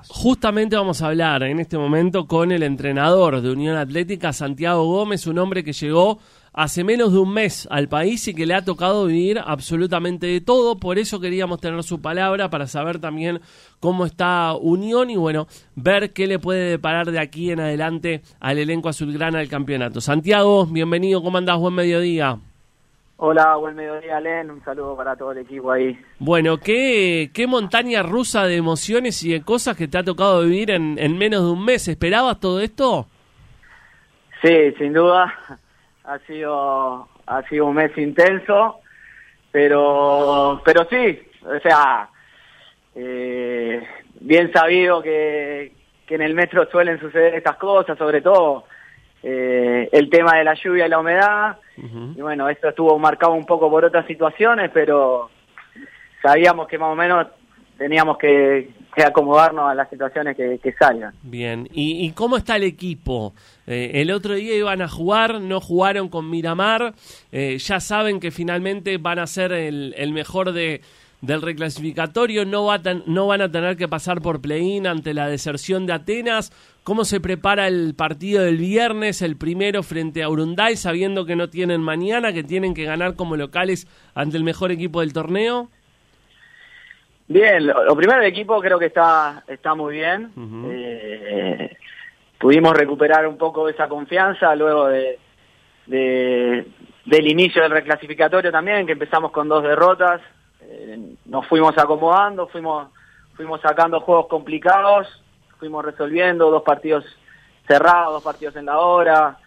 temas. Justamente vamos a hablar en este momento con el entrenador de Unión Atlética, Santiago Gómez, un hombre que llegó hace menos de un mes al país y que le ha tocado vivir absolutamente de todo. Por eso queríamos tener su palabra para saber también cómo está Unión y bueno, ver qué le puede deparar de aquí en adelante al elenco azulgrana del campeonato. Santiago, bienvenido, ¿cómo andás? Buen mediodía. Hola, buen mediodía, Len. Un saludo para todo el equipo ahí. Bueno, ¿qué montaña rusa de emociones y de cosas que te ha tocado vivir en menos de un mes? ¿Esperabas todo esto? Sí, sin duda. Ha sido un mes intenso, pero sí, o sea, bien sabido que en el metro suelen suceder estas cosas, sobre todo el tema de la lluvia y la humedad. Y bueno, esto estuvo marcado un poco por otras situaciones, pero sabíamos que más o menos teníamos que acomodarnos a las situaciones que salgan. Bien, ¿y cómo está el equipo? El otro día iban a jugar, no jugaron con Miramar, ya saben que finalmente van a ser el mejor del reclasificatorio, no van a tener que pasar por play-in ante la deserción de Atenas. ¿Cómo se prepara el partido del viernes, el primero frente a Urunday, sabiendo que no tienen mañana, que tienen que ganar como locales ante el mejor equipo del torneo? Bien, lo primero, el equipo creo que está muy bien. Pudimos recuperar un poco esa confianza luego del inicio del reclasificatorio también, que empezamos con 2 derrotas. Nos fuimos acomodando, fuimos sacando juegos complicados, fuimos resolviendo 2 partidos cerrados, 2 partidos en la hora.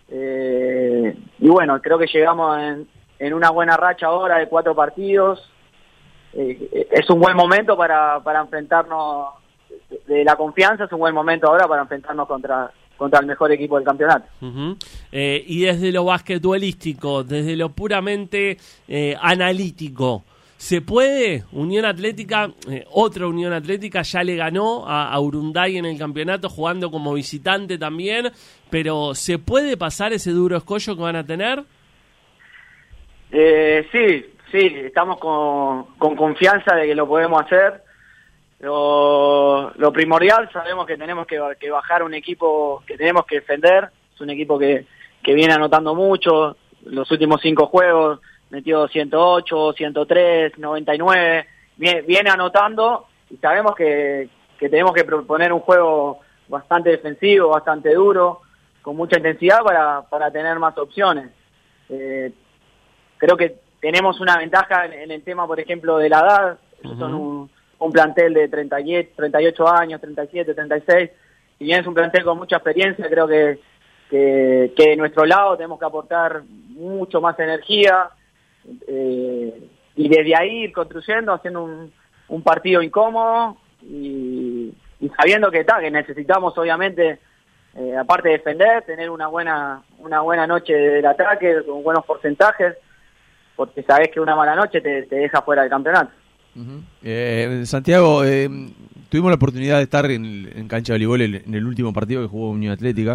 Y bueno, creo que llegamos en una buena racha ahora de 4 partidos. Es un buen momento para enfrentarnos de la confianza, es un buen momento ahora para enfrentarnos contra el mejor equipo del campeonato. Y desde lo basquetbolístico, desde lo puramente analítico, ¿se puede? Unión Atlética, otra Unión Atlética ya le ganó a Urunday en el campeonato jugando como visitante también, pero ¿se puede pasar ese duro escollo que van a tener? Sí, estamos con confianza de que lo podemos hacer. Lo primordial, sabemos que tenemos que bajar un equipo que tenemos que defender. Es un equipo que viene anotando mucho. Los últimos 5 juegos metió 108, 103, 99. Viene anotando y sabemos que tenemos que proponer un juego bastante defensivo, bastante duro, con mucha intensidad para tener más opciones. Creo que tenemos una ventaja en el tema, por ejemplo, de la edad. Son un plantel de 38 años, 37, 36. Si bien es un plantel con mucha experiencia, creo que de nuestro lado tenemos que aportar mucho más energía y desde ahí ir construyendo, haciendo un partido incómodo y sabiendo que necesitamos, obviamente, aparte de defender, tener una buena noche del ataque con buenos porcentajes, porque sabés que una mala noche te deja fuera del campeonato. Santiago, tuvimos la oportunidad de estar en cancha de voleibol en el último partido que jugó Unión Atlética.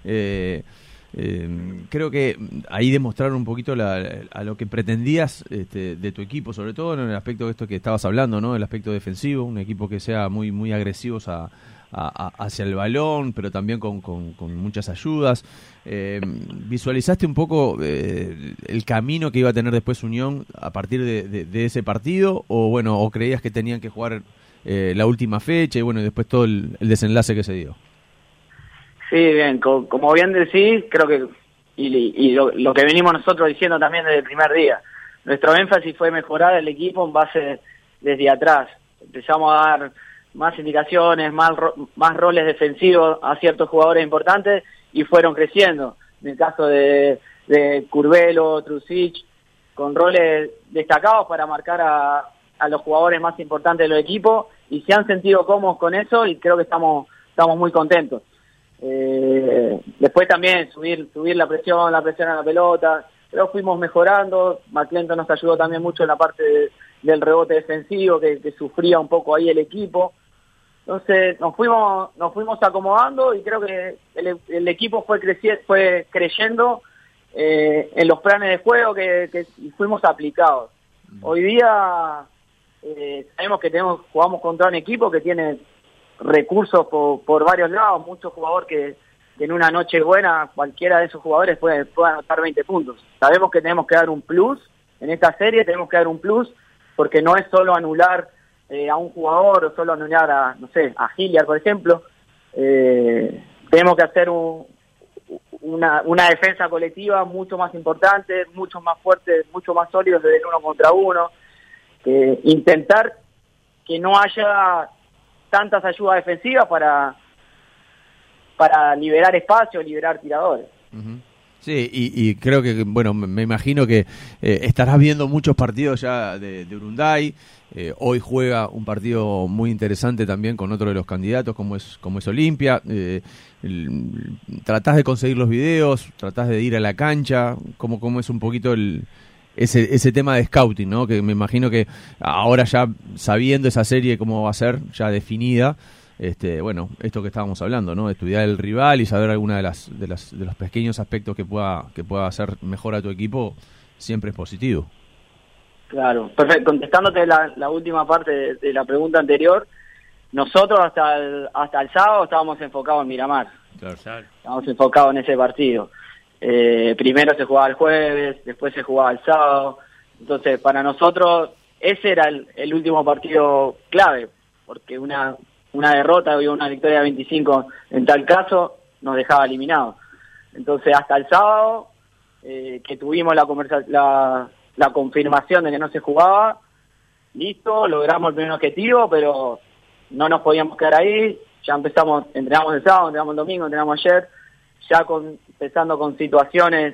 Creo que ahí demostraron un poquito a lo que pretendías de tu equipo, sobre todo en el aspecto de esto que estabas hablando, ¿no? El aspecto defensivo, un equipo que sea muy, muy agresivos hacia el balón, pero también con muchas ayudas. ¿Visualizaste un poco el camino que iba a tener después Unión a partir de ese partido? ¿O creías que tenían que jugar la última fecha y bueno, después todo el desenlace que se dio? Sí, bien, como bien decís, creo que y lo que venimos nosotros diciendo también desde el primer día, nuestro énfasis fue mejorar el equipo en base desde atrás. Empezamos a dar más indicaciones, más roles defensivos a ciertos jugadores importantes y fueron creciendo. En el caso de Curvelo, Trusic, con roles destacados para marcar a los jugadores más importantes del equipo y se han sentido cómodos con eso y creo que estamos muy contentos. Después también subir la presión a la pelota, pero fuimos mejorando. McClelton nos ayudó también mucho en la parte del rebote defensivo que sufría un poco ahí el equipo. Entonces nos fuimos acomodando y creo que el equipo fue creyendo en los planes de juego que fuimos aplicados. Hoy día sabemos que jugamos contra un equipo que tiene recursos por varios lados, muchos jugadores que en una noche buena cualquiera de esos jugadores puede anotar 20 puntos. Sabemos que tenemos que dar un plus en esta serie, tenemos que dar un plus porque no es solo anular a un jugador o solo anular a, no sé, a Hilliard, por ejemplo. Tenemos que hacer una defensa colectiva mucho más importante, mucho más fuerte, mucho más sólidos desde el 1 contra 1. Intentar que no haya tantas ayudas defensivas para liberar espacio, liberar tiradores. Uh-huh. Sí, y creo que, bueno, me imagino que estarás viendo muchos partidos ya de Urunday. Hoy juega un partido muy interesante también con otro de los candidatos, como es Olimpia. ¿Tratás de conseguir los videos? ¿Tratás de ir a la cancha? ¿Cómo es un poquito ese tema de scouting, ¿no? Que me imagino que ahora ya sabiendo esa serie cómo va a ser, ya definida, bueno, esto que estábamos hablando, ¿no? Estudiar el rival y saber alguna de los pequeños aspectos que pueda hacer mejor a tu equipo, siempre es positivo. Claro, perfecto. Contestándote la última parte de la pregunta anterior, nosotros hasta el sábado estábamos enfocados en Miramar. Claro. Estábamos enfocados en ese partido. Primero se jugaba el jueves, después se jugaba el sábado. Entonces, para nosotros ese era el último partido clave, porque una derrota y una victoria de 25 en tal caso nos dejaba eliminados. Entonces, hasta el sábado, que tuvimos la confirmación de que no se jugaba, listo, logramos el primer objetivo, pero no nos podíamos quedar ahí. Ya entrenamos el sábado, entrenamos el domingo, entrenamos ayer, ya empezando con situaciones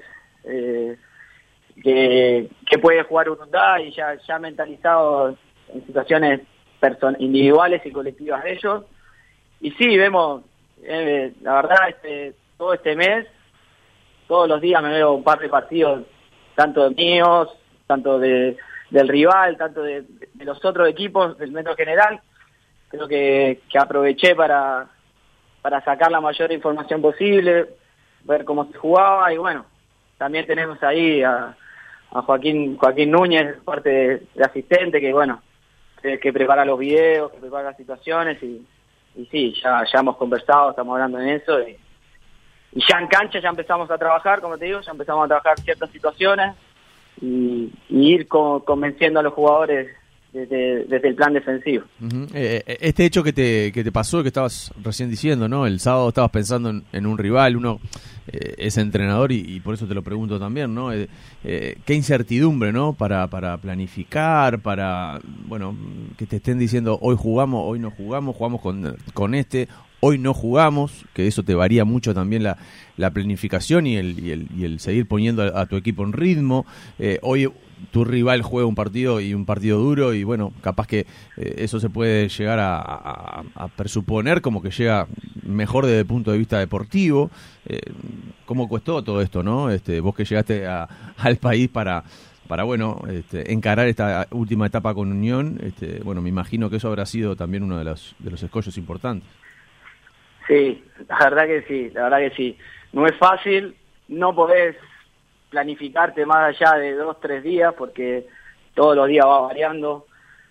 que puede jugar Urunday, y ya mentalizados en situaciones individuales y colectivas de ellos. Y sí, vemos, la verdad, todo este mes, todos los días me veo un par de partidos, tanto de míos, tanto del rival, tanto de los otros equipos del Metro General. Creo que aproveché para sacar la mayor información posible, ver cómo se jugaba, y bueno, también tenemos ahí a Joaquín Núñez, parte de asistente, que bueno, que prepara los videos, que prepara las situaciones, y sí, ya hemos conversado, estamos hablando en eso, y ya en cancha ya empezamos a trabajar, como te digo, ya empezamos a trabajar ciertas situaciones y ir convenciendo a los jugadores desde el plan defensivo. Uh-huh. Este hecho que te pasó, que estabas recién diciendo, ¿no? El sábado estabas pensando en un rival, uno es entrenador y por eso te lo pregunto también, ¿no? Qué incertidumbre, ¿no? Para planificar, bueno, que te estén diciendo hoy jugamos, hoy no jugamos con hoy no jugamos, que eso te varía mucho también la planificación y el seguir poniendo a tu equipo en ritmo. Hoy tu rival juega un partido duro y bueno, capaz que eso se puede llegar a presuponer como que llega mejor desde el punto de vista deportivo. ¿Cómo costó todo esto, no? Vos que llegaste al país para bueno, encarar esta última etapa con Unión, bueno, me imagino que eso habrá sido también uno de los escollos importantes. Sí, la verdad que sí. No es fácil, no podés planificarte más allá de 2-3 días porque todos los días va variando.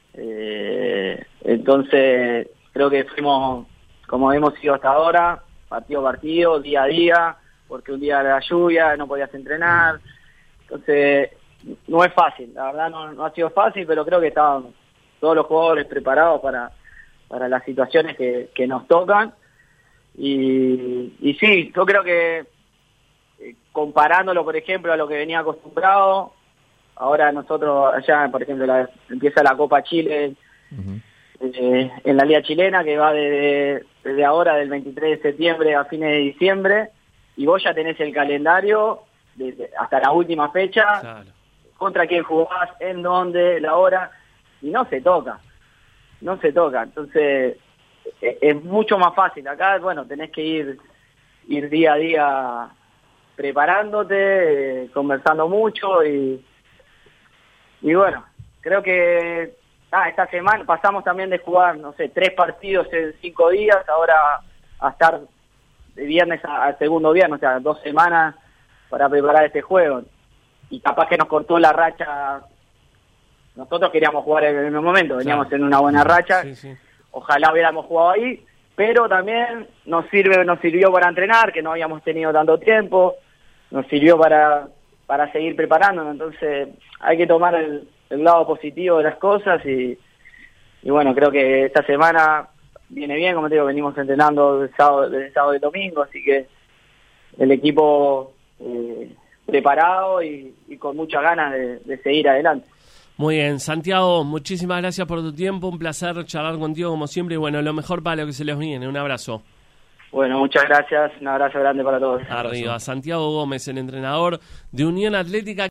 Entonces, creo que fuimos, como hemos sido hasta ahora, partido a partido, día a día, porque un día era lluvia, no podías entrenar. Entonces, no es fácil, la verdad no ha sido fácil, pero creo que estaban todos los jugadores preparados para las situaciones que nos tocan. Y sí, yo creo que comparándolo, por ejemplo, a lo que venía acostumbrado, ahora nosotros allá, por ejemplo, empieza la Copa Chile en la Liga Chilena, que va desde ahora, del 23 de septiembre a fines de diciembre, y vos ya tenés el calendario hasta la última fecha, claro, contra quién jugás, en dónde, la hora, y no se toca. Entonces es mucho más fácil. Acá, bueno, tenés que ir día a día preparándote, conversando mucho y bueno, creo que esta semana pasamos también de jugar, 3 partidos en 5 días, ahora a estar de viernes al segundo viernes, o sea, 2 semanas para preparar este juego. Y capaz que nos cortó la racha. Nosotros queríamos jugar en el mismo momento, veníamos en una buena racha. Sí. Ojalá hubiéramos jugado ahí, pero también nos sirvió para entrenar, que no habíamos tenido tanto tiempo, nos sirvió para seguir preparándonos. Entonces hay que tomar el lado positivo de las cosas y bueno, creo que esta semana viene bien, como te digo, venimos entrenando desde sábado y domingo, así que el equipo preparado y con muchas ganas de seguir adelante. Muy bien, Santiago, muchísimas gracias por tu tiempo, un placer charlar contigo como siempre y bueno, lo mejor para lo que se les viene, un abrazo. Bueno, muchas gracias, un abrazo grande para todos. Arriba, Santiago Gómez, el entrenador de Unión Atlética.